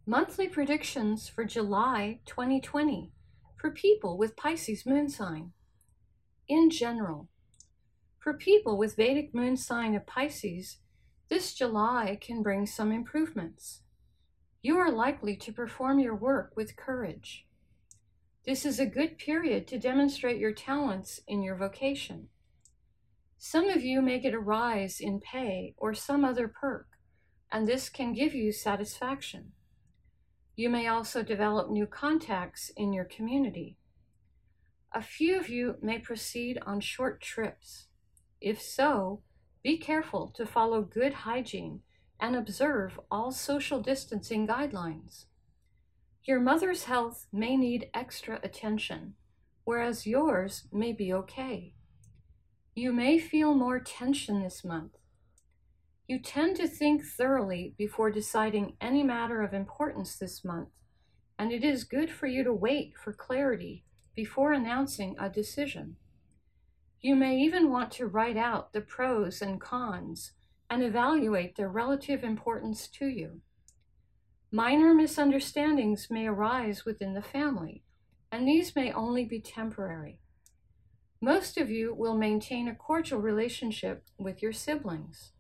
Monthly predictions for July 2020 for people with Pisces moon sign. In general, for people with Vedic moon sign of Pisces, this July can bring some improvements. You are likely to perform your work with courage. This is a good period to demonstrate your talents in your vocation. Some of you may get a rise in pay or some other perk, and this can give you satisfaction. You may also develop new contacts in your community. A few of you may proceed on short trips. If so, be careful to follow good hygiene and observe all social distancing guidelines. Your mother's health may need extra attention, whereas yours may be okay. You may feel more tension this month. You tend to think thoroughly before deciding any matter of importance this month, and it is good for you to wait for clarity before announcing a decision. You may even want to write out the pros and cons and evaluate their relative importance to you. Minor misunderstandings may arise within the family, and these may only be temporary. Most of you will maintain a cordial relationship with your siblings.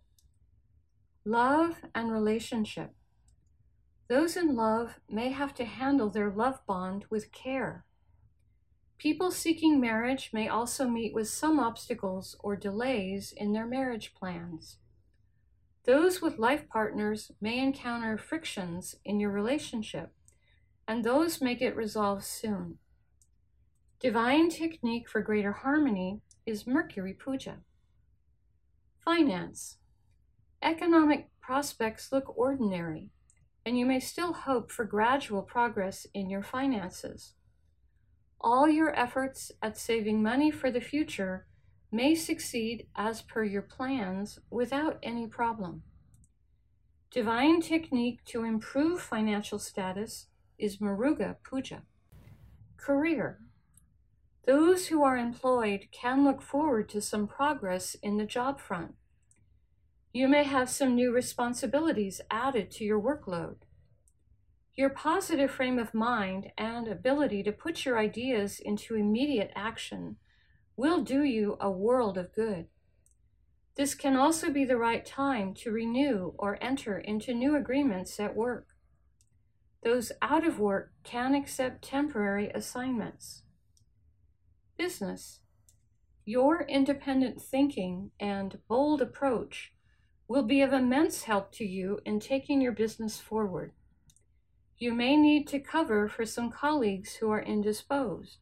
Love and relationship. Those in love may have to handle their love bond with care. People seeking marriage may also meet with some obstacles or delays in their marriage plans. Those with life partners may encounter frictions in your relationship, and those may get resolved soon. Divine technique for greater harmony is Mercury Puja. Finance. Economic prospects look ordinary, and you may still hope for gradual progress in your finances. All your efforts at saving money for the future may succeed as per your plans without any problem. Divine technique to improve financial status is Muruga Puja. Career. Those who are employed can look forward to some progress in the job front. You may have some new responsibilities added to your workload. Your positive frame of mind and ability to put your ideas into immediate action will do you a world of good. This can also be the right time to renew or enter into new agreements at work. Those out of work can accept temporary assignments. Business. Your independent thinking and bold approach will be of immense help to you in taking your business forward. You may need to cover for some colleagues who are indisposed.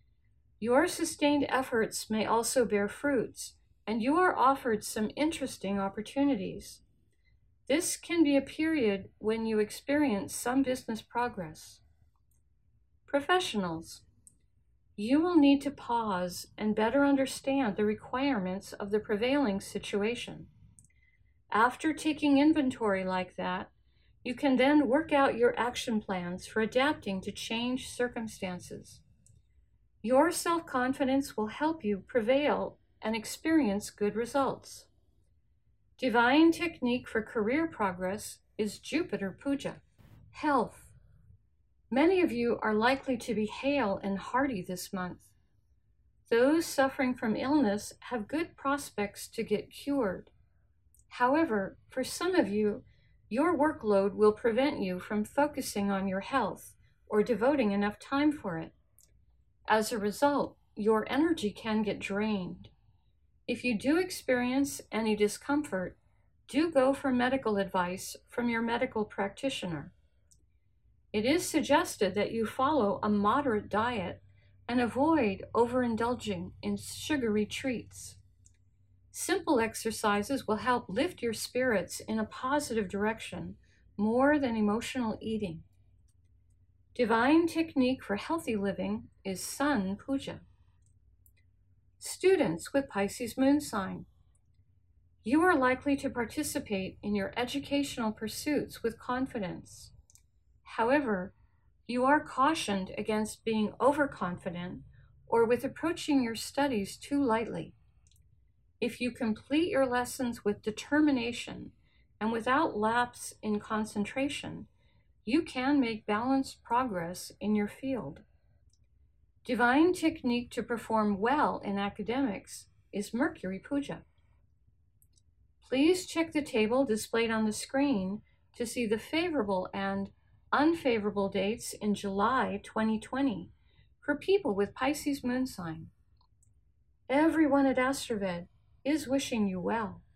Your sustained efforts may also bear fruits, and you are offered some interesting opportunities. This can be a period when you experience some business progress. Professionals. You will need to pause and better understand the requirements of the prevailing situation. After taking inventory like that, you can then work out your action plans for adapting to changed circumstances. Your self-confidence will help you prevail and experience good results. Divine technique for career progress is Jupiter Puja. Health. Many of you are likely to be hale and hearty this month. Those suffering from illness have good prospects to get cured. However, for some of you, your workload will prevent you from focusing on your health or devoting enough time for it. As a result, your energy can get drained. If you do experience any discomfort, do go for medical advice from your medical practitioner. It is suggested that you follow a moderate diet and avoid overindulging in sugary treats. Simple exercises will help lift your spirits in a positive direction more than emotional eating. Divine technique for healthy living is Sun Puja. Students with Pisces moon sign. You are likely to participate in your educational pursuits with confidence. However, you are cautioned against being overconfident or with approaching your studies too lightly. If you complete your lessons with determination and without lapse in concentration, you can make balanced progress in your field. Divine technique to perform well in academics is Mercury Puja. Please check the table displayed on the screen to see the favorable and unfavorable dates in July 2020 for people with Pisces moon sign. Everyone at AstroVed is wishing you well.